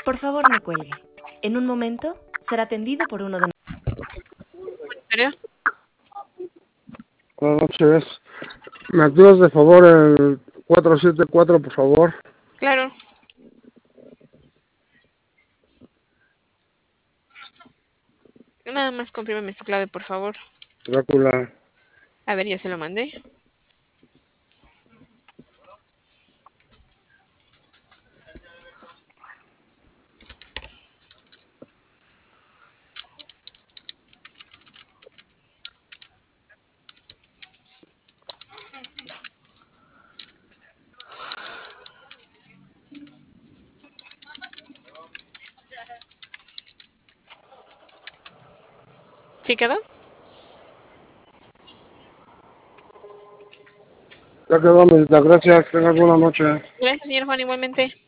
Por favor, no cuelgue. En un momento será atendido por uno de ¿Serio? Buenas noches. ¿Me activas de favor el 474, por favor? Claro. Nada más confírmame su clave, por favor. Drácula. A ver, ya se lo mandé. ¿Sí quedó? Ya quedó, amiguita. Gracias. Tengas buena noche. Gracias, señor Juan, igualmente.